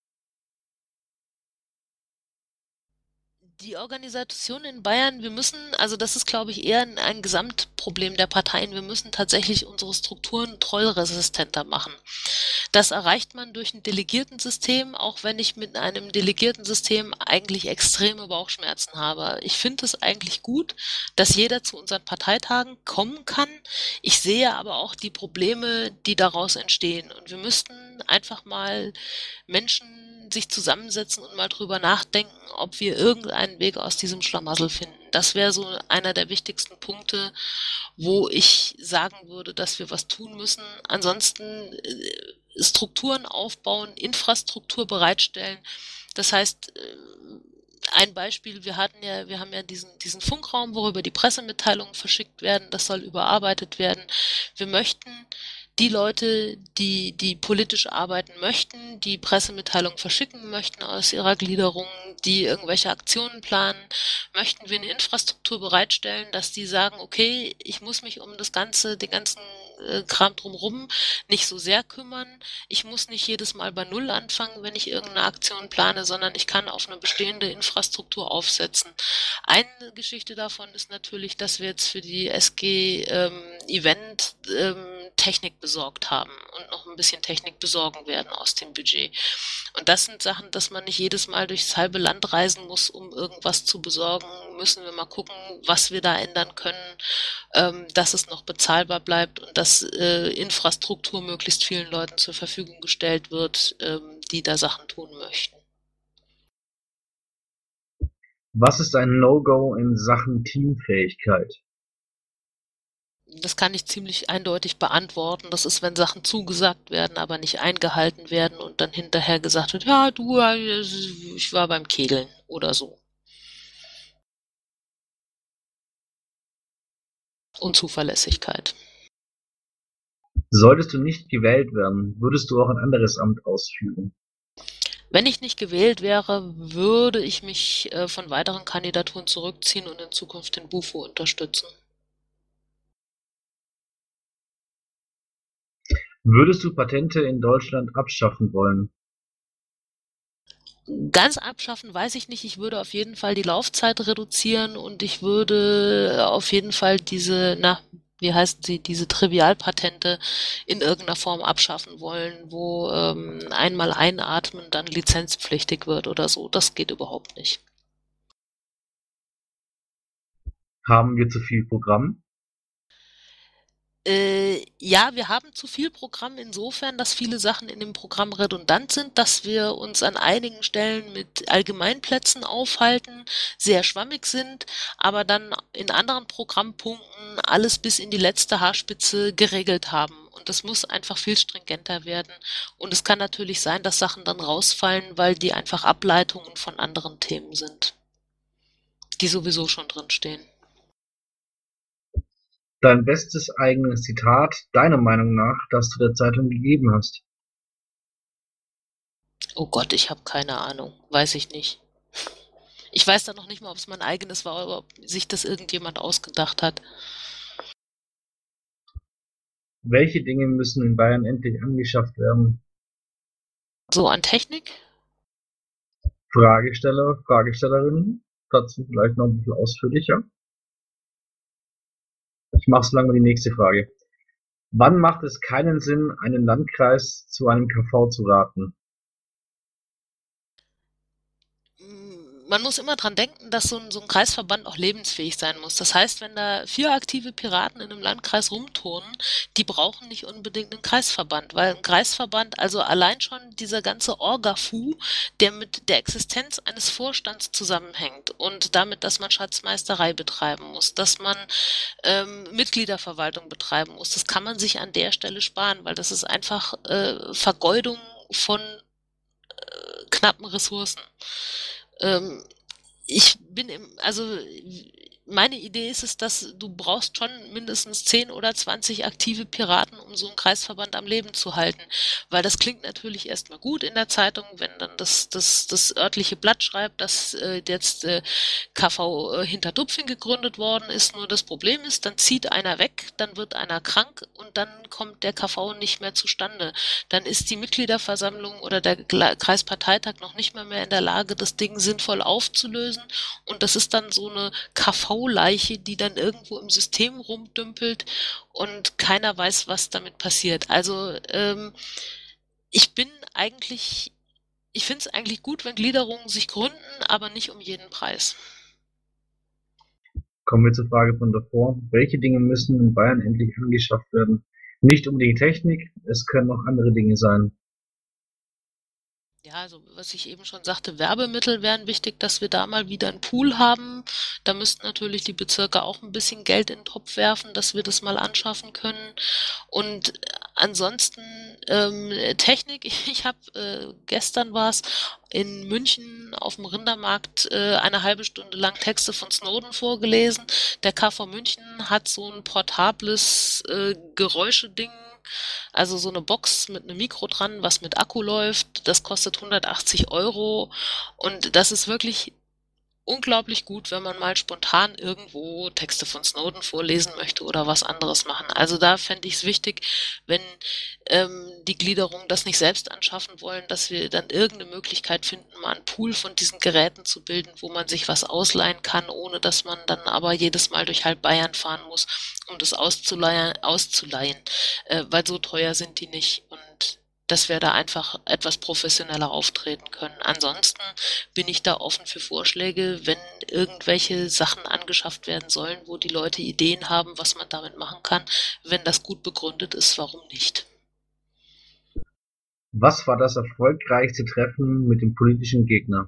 Speaker 2: Die Organisation in Bayern, wir müssen, also das ist, glaube ich, eher ein, ein Gesamtproblem der Parteien. Wir müssen tatsächlich unsere Strukturen trollresistenter machen. Das erreicht man durch ein Delegiertensystem, auch wenn ich mit einem Delegiertensystem eigentlich extreme Bauchschmerzen habe. Ich finde es eigentlich gut, dass jeder zu unseren Parteitagen kommen kann. Ich sehe aber auch die Probleme, die daraus entstehen. Und wir müssten einfach mal Menschen sich zusammensetzen und mal drüber nachdenken, ob wir irgendeinen Weg aus diesem Schlamassel finden. Das wäre so einer der wichtigsten Punkte, wo ich sagen würde, dass wir was tun müssen. Ansonsten äh, Strukturen aufbauen, Infrastruktur bereitstellen. Das heißt, äh, ein Beispiel, wir hatten ja, wir haben ja diesen, diesen Funkraum, worüber die Pressemitteilungen verschickt werden, das soll überarbeitet werden. Wir möchten die Leute, die, die politisch arbeiten möchten, die Pressemitteilungen verschicken möchten aus ihrer Gliederung, die irgendwelche Aktionen planen, möchten wir eine Infrastruktur bereitstellen, dass die sagen, okay, ich muss mich um das Ganze, den ganzen äh, Kram drumherum nicht so sehr kümmern. Ich muss nicht jedes Mal bei Null anfangen, wenn ich irgendeine Aktion plane, sondern ich kann auf eine bestehende Infrastruktur aufsetzen. Eine Geschichte davon ist natürlich, dass wir jetzt für die S G ähm, Event ähm, Technik besorgt haben und noch ein bisschen Technik besorgen werden aus dem Budget. Und das sind Sachen, dass man nicht jedes Mal durchs halbe Land reisen muss, um irgendwas zu besorgen. Müssen wir mal gucken, was wir da ändern können, ähm, dass es noch bezahlbar bleibt und dass äh, Infrastruktur möglichst vielen Leuten zur Verfügung gestellt wird, ähm, die da Sachen tun möchten.
Speaker 1: Was ist ein No-Go in Sachen Teamfähigkeit?
Speaker 2: Das kann ich ziemlich eindeutig beantworten. Das ist, wenn Sachen zugesagt werden, aber nicht eingehalten werden und dann hinterher gesagt wird, ja, du, äh, ich war beim Kegeln oder so. Unzuverlässigkeit.
Speaker 1: Solltest du nicht gewählt werden, würdest du auch ein anderes Amt ausführen?
Speaker 2: Wenn ich nicht gewählt wäre, würde ich mich äh, von weiteren Kandidaturen zurückziehen und in Zukunft den Bufo unterstützen.
Speaker 1: Würdest du Patente in Deutschland abschaffen wollen?
Speaker 2: Ganz abschaffen weiß ich nicht. Ich würde auf jeden Fall die Laufzeit reduzieren und ich würde auf jeden Fall diese, na, wie heißen sie, diese Trivialpatente in irgendeiner Form abschaffen wollen, wo ähm, einmal einatmen dann lizenzpflichtig wird oder so. Das geht überhaupt nicht.
Speaker 1: Haben wir zu viel Programm?
Speaker 2: Äh, ja, wir haben zu viel Programm insofern, dass viele Sachen in dem Programm redundant sind, dass wir uns an einigen Stellen mit Allgemeinplätzen aufhalten, sehr schwammig sind, aber dann in anderen Programmpunkten alles bis in die letzte Haarspitze geregelt haben. Und das muss einfach viel stringenter werden. Und es kann natürlich sein, dass Sachen dann rausfallen, weil die einfach Ableitungen von anderen Themen sind, die sowieso schon drinstehen.
Speaker 1: Dein bestes eigenes Zitat, deiner Meinung nach, das du der Zeitung gegeben hast?
Speaker 2: Oh Gott, ich habe keine Ahnung. Weiß ich nicht. Ich weiß dann noch nicht mal, ob es mein eigenes war oder ob sich das irgendjemand ausgedacht hat.
Speaker 1: Welche Dinge müssen in Bayern endlich angeschafft werden?
Speaker 2: So an Technik?
Speaker 1: Fragesteller, Fragestellerinnen, dazu vielleicht noch ein bisschen ausführlicher. Ich mache so lange die nächste Frage. Wann macht es keinen Sinn, einen Landkreis zu einem K V zu raten?
Speaker 2: Man muss immer dran denken, dass so ein, so ein Kreisverband auch lebensfähig sein muss. Das heißt, wenn da vier aktive Piraten in einem Landkreis rumturnen, die brauchen nicht unbedingt einen Kreisverband, weil ein Kreisverband, also allein schon dieser ganze Orga-Fu, der mit der Existenz eines Vorstands zusammenhängt und damit, dass man Schatzmeisterei betreiben muss, dass man ähm, Mitgliederverwaltung betreiben muss, das kann man sich an der Stelle sparen, weil das ist einfach äh, Vergeudung von äh, knappen Ressourcen. Ähm, ich bin im, also meine Idee ist es, dass du brauchst schon mindestens zehn oder zwanzig aktive Piraten, um so einen Kreisverband am Leben zu halten. Weil das klingt natürlich erstmal gut in der Zeitung, wenn dann das, das, das örtliche Blatt schreibt, dass äh, jetzt äh, K V äh, Hinterdupfing gegründet worden ist. Nur das Problem ist, dann zieht einer weg, dann wird einer krank und dann kommt der K V nicht mehr zustande. Dann ist die Mitgliederversammlung oder der Kreisparteitag noch nicht mal mehr in der Lage, das Ding sinnvoll aufzulösen. Und das ist dann so eine K V-Leiche, die dann irgendwo im System rumdümpelt und keiner weiß, was damit passiert. Also ähm, ich bin eigentlich, ich finde es eigentlich gut, wenn Gliederungen sich gründen, aber nicht um jeden Preis.
Speaker 1: Kommen wir zur Frage von davor. Welche Dinge müssen in Bayern endlich angeschafft werden? Nicht unbedingt Technik, es können auch andere Dinge sein.
Speaker 2: Ja, also was ich eben schon sagte, Werbemittel wären wichtig, dass wir da mal wieder einen Pool haben. Da müssten natürlich die Bezirke auch ein bisschen Geld in den Topf werfen, dass wir das mal anschaffen können. Und ansonsten ähm, Technik. Ich, ich habe äh, gestern war es in München auf dem Rindermarkt äh, eine halbe Stunde lang Texte von Snowden vorgelesen. Der K V München hat so ein portables äh, Geräuscheding, also so eine Box mit einem Mikro dran, was mit Akku läuft. Das kostet hundertachtzig Euro und das ist wirklich unglaublich gut, wenn man mal spontan irgendwo Texte von Snowden vorlesen möchte oder was anderes machen. Also da fände ich es wichtig, wenn ähm, die Gliederung das nicht selbst anschaffen wollen, dass wir dann irgendeine Möglichkeit finden, mal einen Pool von diesen Geräten zu bilden, wo man sich was ausleihen kann, ohne dass man dann aber jedes Mal durch halb Bayern fahren muss, um das auszuleihen, auszuleihen, äh, weil so teuer sind die nicht und dass wir da einfach etwas professioneller auftreten können. Ansonsten bin ich da offen für Vorschläge, wenn irgendwelche Sachen angeschafft werden sollen, wo die Leute Ideen haben, was man damit machen kann. Wenn das gut begründet ist, warum nicht?
Speaker 1: Was war das erfolgreichste Treffen mit dem politischen Gegner?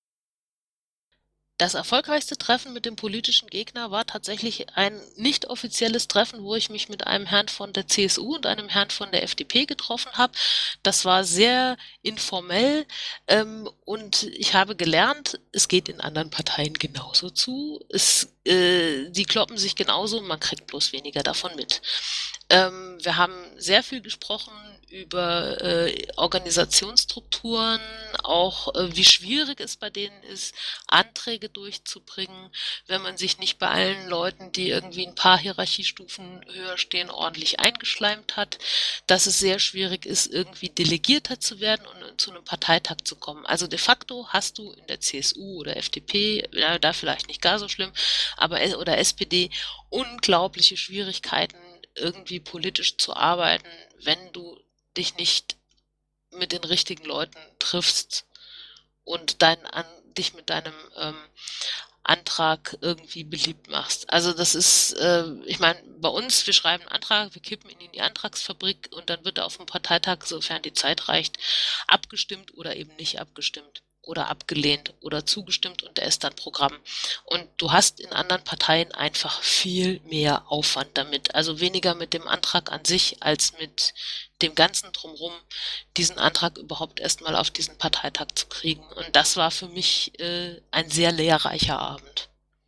Speaker 2: Das erfolgreichste Treffen mit dem politischen Gegner war tatsächlich ein nicht offizielles Treffen, wo ich mich mit einem Herrn von der C S U und einem Herrn von der F D P getroffen habe. Das war sehr informell ähm, und ich habe gelernt, es geht in anderen Parteien genauso zu. Es, äh, die kloppen sich genauso, man kriegt bloß weniger davon mit. Ähm, wir haben sehr viel gesprochen über äh, Organisationsstrukturen, auch äh, wie schwierig es bei denen ist, Anträge durchzubringen, wenn man sich nicht bei allen Leuten, die irgendwie ein paar Hierarchiestufen höher stehen, ordentlich eingeschleimt hat, dass es sehr schwierig ist, irgendwie Delegierter zu werden und zu einem Parteitag zu kommen. Also de facto hast du in der C S U oder F D P, ja, da vielleicht nicht gar so schlimm, aber oder S P D unglaubliche Schwierigkeiten, irgendwie politisch zu arbeiten, wenn du dich nicht mit den richtigen Leuten triffst und dein, an, dich mit deinem ähm, Antrag irgendwie beliebt machst. Also das ist, äh, ich meine, bei uns, wir schreiben einen Antrag, wir kippen ihn in die Antragsfabrik und dann wird er auf dem Parteitag, sofern die Zeit reicht, abgestimmt oder eben nicht abgestimmt oder abgelehnt oder zugestimmt und der ist dann Programm. Und du hast in anderen Parteien einfach viel mehr Aufwand damit. Also weniger mit dem Antrag an sich als mit dem Ganzen drumherum, diesen Antrag überhaupt erstmal auf diesen Parteitag zu kriegen. Und das war für mich äh, ein sehr lehrreicher Abend.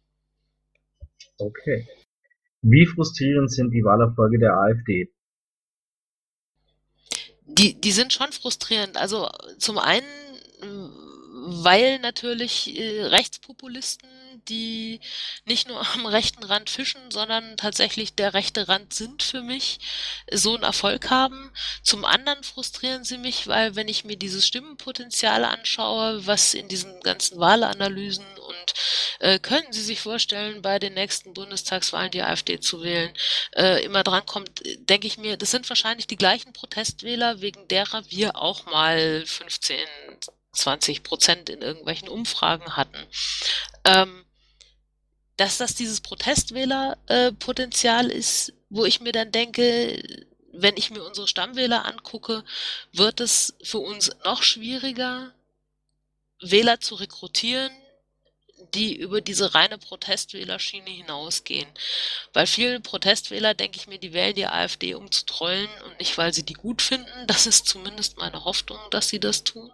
Speaker 1: Okay. Wie frustrierend sind die Wahlerfolge der AfD?
Speaker 2: Die, die sind schon frustrierend. Also zum einen, weil natürlich äh, Rechtspopulisten, die nicht nur am rechten Rand fischen, sondern tatsächlich der rechte Rand sind für mich, so einen Erfolg haben. Zum anderen frustrieren sie mich, weil wenn ich mir dieses Stimmenpotenzial anschaue, was in diesen ganzen Wahlanalysen und äh, können Sie sich vorstellen, bei den nächsten Bundestagswahlen die AfD zu wählen, äh, immer dran kommt, denke ich mir, das sind wahrscheinlich die gleichen Protestwähler, wegen derer wir auch mal fünfzehn, zwanzig Prozent in irgendwelchen Umfragen hatten. Ähm, dass das dieses Protestwählerpotenzial äh, ist, wo ich mir dann denke, wenn ich mir unsere Stammwähler angucke, wird es für uns noch schwieriger, Wähler zu rekrutieren, die über diese reine Protestwählerschiene hinausgehen. Weil viele Protestwähler, denke ich mir, die wählen die AfD, um zu trollen und nicht, weil sie die gut finden. Das ist zumindest meine Hoffnung, dass sie das tun.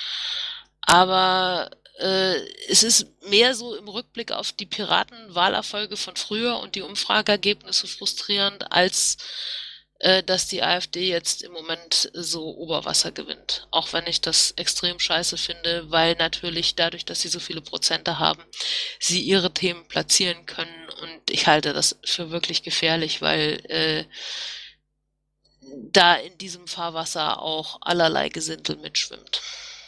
Speaker 2: Aber äh, es ist mehr so im Rückblick auf die Piratenwahlerfolge von früher und die Umfrageergebnisse frustrierend, als äh, dass die AfD jetzt im Moment so Oberwasser gewinnt. Auch wenn ich das extrem scheiße finde, weil natürlich dadurch, dass sie so viele Prozente haben, sie ihre Themen platzieren können. Und ich halte das für wirklich gefährlich, weil äh, da in diesem Fahrwasser auch allerlei Gesindel mitschwimmt.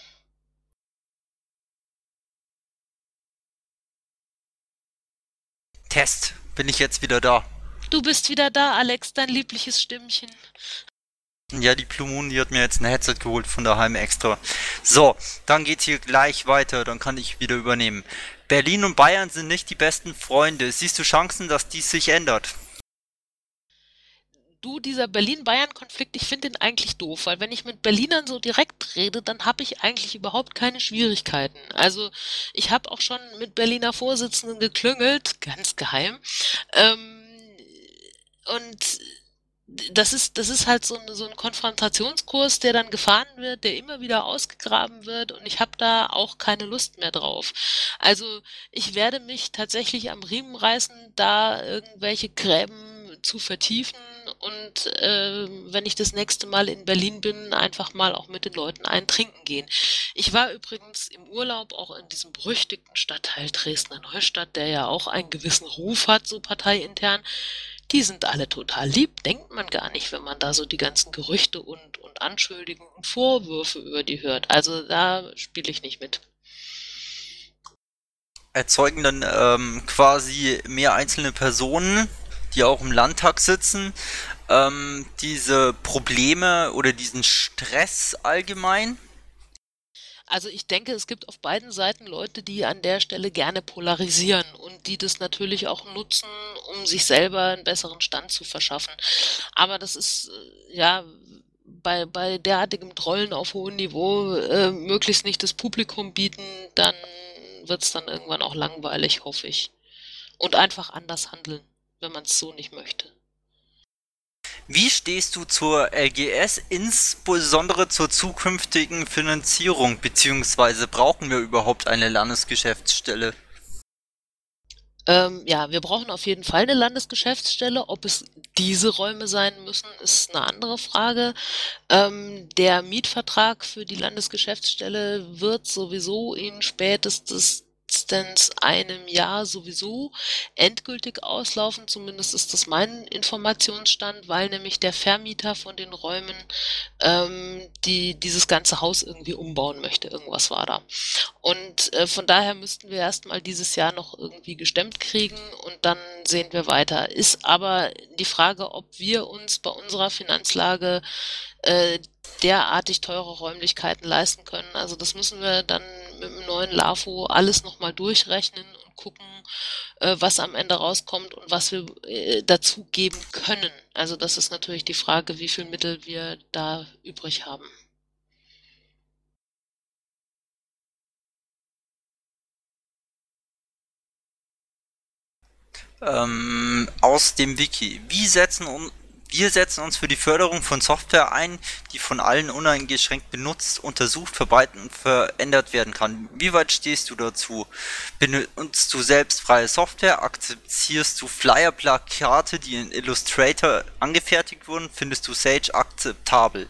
Speaker 3: Test, bin ich jetzt wieder da.
Speaker 2: Du bist wieder da, Alex, dein liebliches Stimmchen.
Speaker 3: Ja, die Blue Moon, die hat mir jetzt ein Headset geholt von daheim extra. So, dann geht's hier gleich weiter, dann kann ich wieder übernehmen. Berlin und Bayern sind nicht die besten Freunde. Siehst du Chancen, dass dies sich ändert?
Speaker 2: du, dieser Berlin-Bayern-Konflikt, ich finde den eigentlich doof, weil wenn ich mit Berlinern so direkt rede, dann habe ich eigentlich überhaupt keine Schwierigkeiten. Also ich habe auch schon mit Berliner Vorsitzenden geklüngelt, ganz geheim. Ähm, und das ist, das ist halt so ein, so ein Konfrontationskurs, der dann gefahren wird, der immer wieder ausgegraben wird und ich habe da auch keine Lust mehr drauf. Also ich werde mich tatsächlich am Riemen reißen, da irgendwelche Gräben zu vertiefen und äh, wenn ich das nächste Mal in Berlin bin, einfach mal auch mit den Leuten einen trinken gehen. Ich war übrigens im Urlaub auch in diesem berüchtigten Stadtteil Dresdner Neustadt, der ja auch einen gewissen Ruf hat, so parteiintern. Die sind alle total lieb, denkt man gar nicht, wenn man da so die ganzen Gerüchte und, und Anschuldigungen und Vorwürfe über die hört. Also da spiele ich nicht mit.
Speaker 3: Erzeugen dann ähm, quasi mehr einzelne Personen, die auch im Landtag sitzen, ähm, diese Probleme oder diesen Stress allgemein?
Speaker 2: Also ich denke, es gibt auf beiden Seiten Leute, die an der Stelle gerne polarisieren und die das natürlich auch nutzen, um sich selber einen besseren Stand zu verschaffen. Aber das ist, äh, ja, bei, bei derartigem Trollen auf hohem Niveau äh, möglichst nicht das Publikum bieten, dann wird's dann irgendwann auch langweilig, hoffe ich. Und einfach anders handeln, wenn man es so nicht möchte.
Speaker 3: Wie stehst du zur L G S, insbesondere zur zukünftigen Finanzierung, beziehungsweise brauchen wir überhaupt eine Landesgeschäftsstelle?
Speaker 2: Ähm, ja, wir brauchen auf jeden Fall eine Landesgeschäftsstelle. Ob es diese Räume sein müssen, ist eine andere Frage. Ähm, der Mietvertrag für die Landesgeschäftsstelle wird sowieso in spätestens einem Jahr sowieso endgültig auslaufen. Zumindest ist das mein Informationsstand, weil nämlich der Vermieter von den Räumen ähm, die dieses ganze Haus irgendwie umbauen möchte. Irgendwas war da. Und äh, von daher müssten wir erstmal dieses Jahr noch irgendwie gestemmt kriegen und dann sehen wir weiter. Ist aber die Frage, ob wir uns bei unserer Finanzlage äh, derartig teure Räumlichkeiten leisten können. Also das müssen wir dann mit dem neuen LAFO alles nochmal durchrechnen und gucken, äh, was am Ende rauskommt und was wir äh, dazu geben können. Also das ist natürlich die Frage, wie viel Mittel wir da übrig haben.
Speaker 3: Ähm, aus dem Wiki. Wie setzen un wir setzen uns für die Förderung von Software ein, die von allen uneingeschränkt benutzt, untersucht, verbreitet und verändert werden kann. Wie weit stehst du dazu? Benutzt du selbst freie Software? Akzeptierst du Flyer-Plakate, die in Illustrator angefertigt wurden? Findest du Sage akzeptabel?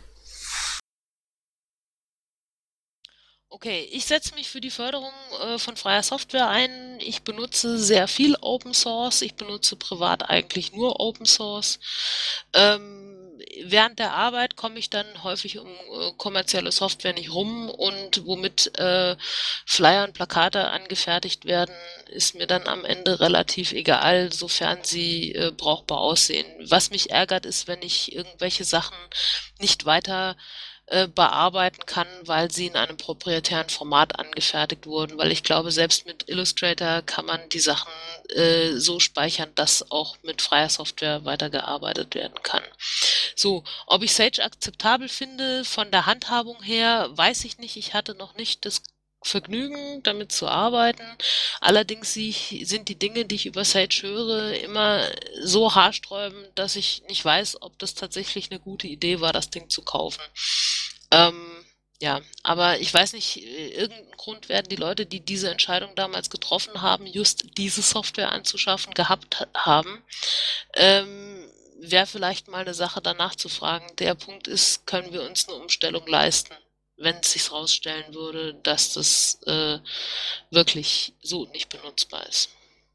Speaker 2: Okay, ich setze mich für die Förderung äh, von freier Software ein. Ich benutze sehr viel Open Source. Ich benutze privat eigentlich nur Open Source. Ähm, während der Arbeit komme ich dann häufig um äh, kommerzielle Software nicht rum und womit äh, Flyer und Plakate angefertigt werden, ist mir dann am Ende relativ egal, sofern sie äh, brauchbar aussehen. Was mich ärgert, ist, wenn ich irgendwelche Sachen nicht weiter äh, bearbeiten kann, weil sie in einem proprietären Format angefertigt wurden, weil ich glaube, selbst mit Illustrator kann man die Sachen äh, so speichern, dass auch mit freier Software weitergearbeitet werden kann. So, ob ich Sage akzeptabel finde von der Handhabung her, weiß ich nicht. Ich hatte noch nicht das Vergnügen, damit zu arbeiten. Allerdings sind die Dinge, die ich über Sage höre, immer so haarsträubend, dass ich nicht weiß, ob das tatsächlich eine gute Idee war, das Ding zu kaufen. Ähm, ja, aber ich weiß nicht, irgendeinen Grund werden die Leute, die diese Entscheidung damals getroffen haben, just diese Software anzuschaffen, gehabt haben. Ähm, wäre vielleicht mal eine Sache danach zu fragen. Der Punkt ist, können wir uns eine Umstellung leisten, wenn es sich rausstellen würde, dass das äh, wirklich so nicht benutzbar ist.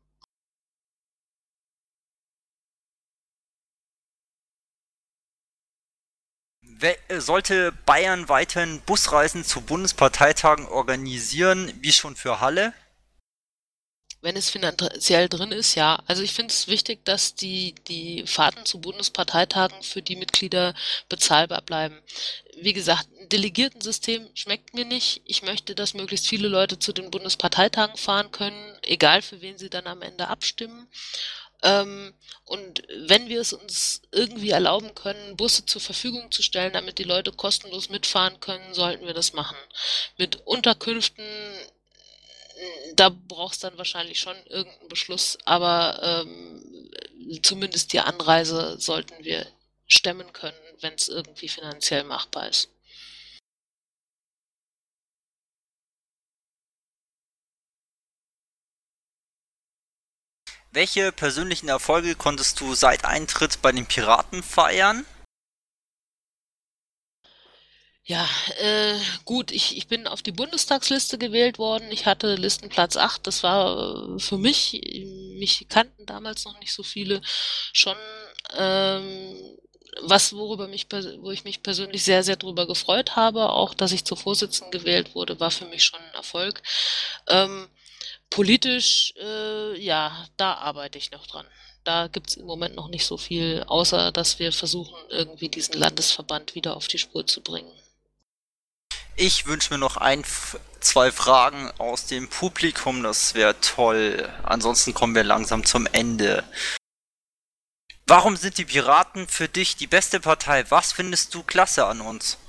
Speaker 3: Sollte Bayern weiterhin Busreisen zu Bundesparteitagen organisieren, wie schon für Halle?
Speaker 2: Wenn es finanziell drin ist, ja. Also ich finde es wichtig, dass die, die Fahrten zu Bundesparteitagen für die Mitglieder bezahlbar bleiben. Wie gesagt, ein Delegiertensystem schmeckt mir nicht. Ich möchte, dass möglichst viele Leute zu den Bundesparteitagen fahren können, egal für wen sie dann am Ende abstimmen. Ähm, und wenn wir es uns irgendwie erlauben können, Busse zur Verfügung zu stellen, damit die Leute kostenlos mitfahren können, sollten wir das machen. Mit Unterkünften, da brauchst dann wahrscheinlich schon irgendeinen Beschluss, aber ähm, zumindest die Anreise sollten wir stemmen können, wenn es irgendwie finanziell machbar ist.
Speaker 3: Welche persönlichen Erfolge konntest du seit Eintritt bei den Piraten feiern?
Speaker 2: Ja, äh, gut, ich, ich bin auf die Bundestagsliste gewählt worden. Ich hatte Listenplatz acht. Das war äh, für mich, mich kannten damals noch nicht so viele, schon ähm, was, worüber mich, pers- wo ich mich persönlich sehr, sehr drüber gefreut habe. Auch, dass ich zur Vorsitzenden gewählt wurde, war für mich schon ein Erfolg. Ähm, politisch, äh, ja, da arbeite ich noch dran. Da gibt's im Moment noch nicht so viel, außer dass wir versuchen, irgendwie diesen Landesverband wieder auf die Spur zu bringen.
Speaker 3: Ich wünsche mir noch ein, zwei Fragen aus dem Publikum, das wäre toll. Ansonsten kommen wir langsam zum Ende. Warum sind die Piraten für dich die beste Partei? Was findest du klasse an uns?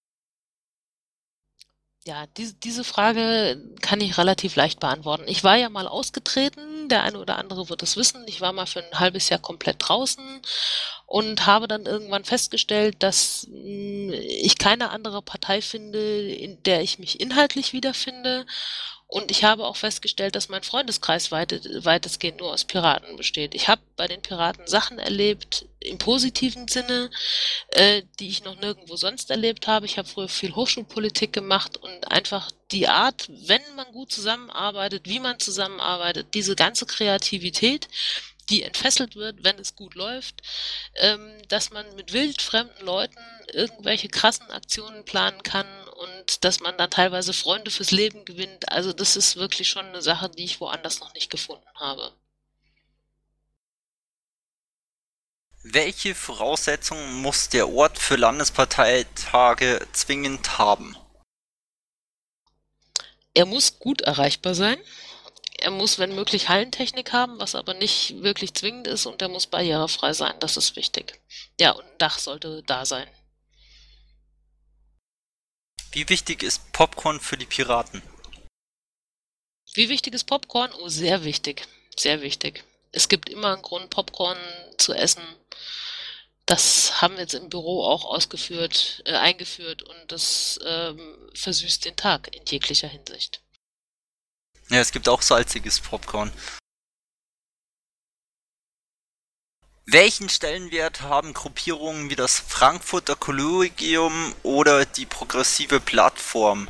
Speaker 2: Ja, diese, diese Frage kann ich relativ leicht beantworten. Ich war ja mal ausgetreten, der eine oder andere wird es wissen. Ich war mal für ein halbes Jahr komplett draußen und habe dann irgendwann festgestellt, dass mh, ich keine andere Partei finde, in der ich mich inhaltlich wiederfinde. Und ich habe auch festgestellt, dass mein Freundeskreis weit, weitestgehend nur aus Piraten besteht. Ich habe bei den Piraten Sachen erlebt, im positiven Sinne, äh, die ich noch nirgendwo sonst erlebt habe. Ich habe früher viel Hochschulpolitik gemacht und einfach die Art, wenn man gut zusammenarbeitet, wie man zusammenarbeitet, diese ganze Kreativität, die entfesselt wird, wenn es gut läuft, ähm, dass man mit wildfremden Leuten irgendwelche krassen Aktionen planen kann und dass man dann teilweise Freunde fürs Leben gewinnt. Also das ist wirklich schon eine Sache, die ich woanders noch nicht gefunden habe.
Speaker 3: Welche Voraussetzungen muss der Ort für Landesparteitage zwingend haben?
Speaker 2: Er muss gut erreichbar sein. Er muss, wenn möglich, Hallentechnik haben, was aber nicht wirklich zwingend ist, und er muss barrierefrei sein, das ist wichtig. Ja, und ein Dach sollte da sein.
Speaker 3: Wie wichtig ist Popcorn für die Piraten?
Speaker 2: Wie wichtig ist Popcorn? Oh, sehr wichtig. Sehr wichtig. Es gibt immer einen Grund, Popcorn zu essen. Das haben wir jetzt im Büro auch ausgeführt, äh, eingeführt, und das ähm, versüßt den Tag in jeglicher Hinsicht.
Speaker 3: Ja, es gibt auch salziges Popcorn. Welchen Stellenwert haben Gruppierungen wie das Frankfurter Kollegium oder die Progressive Plattform?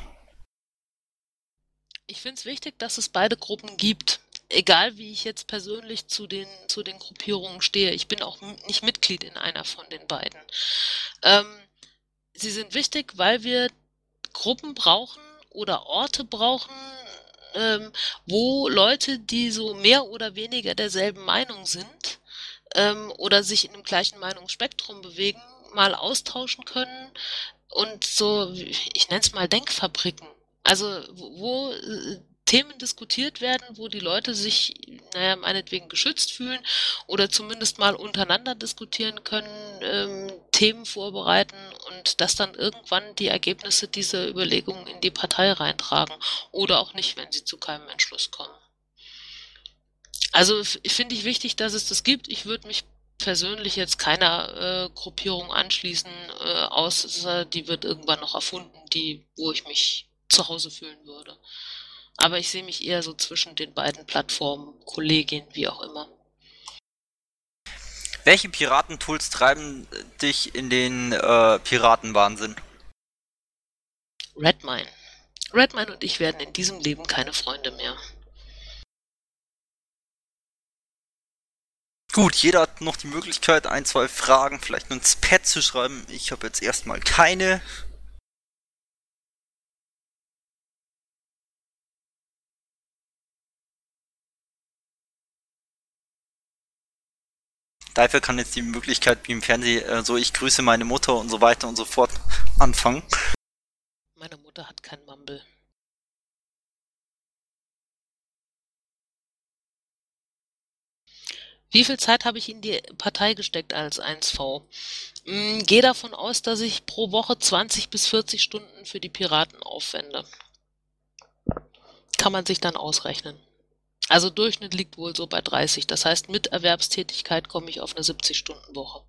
Speaker 2: Ich finde es wichtig, dass es beide Gruppen gibt. Egal wie ich jetzt persönlich zu den, zu den Gruppierungen stehe. Ich bin auch m- nicht Mitglied in einer von den beiden. Ähm, sie sind wichtig, weil wir Gruppen brauchen oder Orte brauchen, ähm, wo Leute, die so mehr oder weniger derselben Meinung sind, ähm, oder sich in dem gleichen Meinungsspektrum bewegen, mal austauschen können und so, ich nenne es mal Denkfabriken. Also wo, wo äh, Themen diskutiert werden, wo die Leute sich, naja, meinetwegen geschützt fühlen oder zumindest mal untereinander diskutieren können, ähm, Themen vorbereiten und dass dann irgendwann die Ergebnisse dieser Überlegungen in die Partei reintragen oder auch nicht, wenn sie zu keinem Entschluss kommen. Also f- finde ich wichtig, dass es das gibt. Ich würde mich persönlich jetzt keiner äh, Gruppierung anschließen, äh, außer die wird irgendwann noch erfunden, die, wo ich mich zu Hause fühlen würde. Aber ich sehe mich eher so zwischen den beiden Plattformen, Kollegin, wie auch immer.
Speaker 3: Welche Piratentools treiben dich in den äh, Piratenwahnsinn?
Speaker 2: Redmine. Redmine und ich werden in diesem Leben keine Freunde mehr.
Speaker 3: Gut, jeder hat noch die Möglichkeit, ein, zwei Fragen vielleicht nur ins Pad zu schreiben. Ich habe jetzt erstmal keine. Dafür kann jetzt die Möglichkeit wie im Fernsehen äh, so ich grüße meine Mutter und so weiter und so fort anfangen.
Speaker 2: Meine Mutter hat kein Mumble. Wie viel Zeit habe ich in die Partei gesteckt als eins V? Hm, gehe davon aus, dass ich pro Woche zwanzig bis vierzig Stunden für die Piraten aufwende. Kann man sich dann ausrechnen. Also Durchschnitt liegt wohl so bei dreißig. Das heißt, mit Erwerbstätigkeit komme ich auf eine siebzig-Stunden-Woche.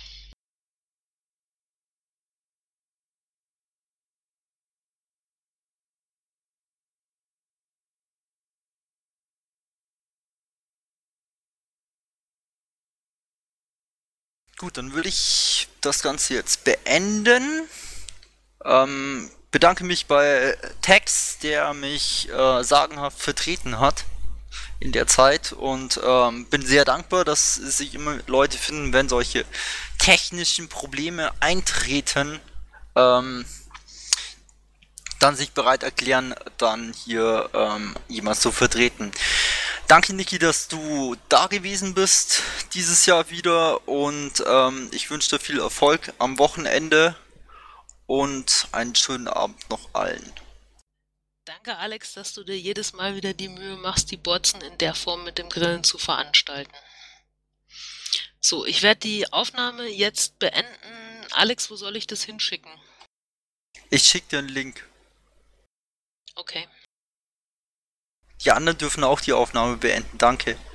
Speaker 3: Gut, dann würde ich das Ganze jetzt beenden. Ähm, bedanke mich bei Tex, der mich äh, sagenhaft vertreten hat in der Zeit und ähm, bin sehr dankbar, dass sich immer Leute finden, wenn solche technischen Probleme eintreten, ähm, dann sich bereit erklären, dann hier ähm, jemand zu vertreten. Danke, Niki, dass du da gewesen bist dieses Jahr wieder und ähm, ich wünsche dir viel Erfolg am Wochenende und einen schönen Abend noch allen.
Speaker 2: Danke, Alex, dass du dir jedes Mal wieder die Mühe machst, die Botzen in der Form mit dem Grillen zu veranstalten. So, ich werde die Aufnahme jetzt beenden. Alex, wo soll ich das hinschicken?
Speaker 3: Ich schicke dir einen Link.
Speaker 2: Okay.
Speaker 3: Die anderen dürfen auch die Aufnahme beenden. Danke.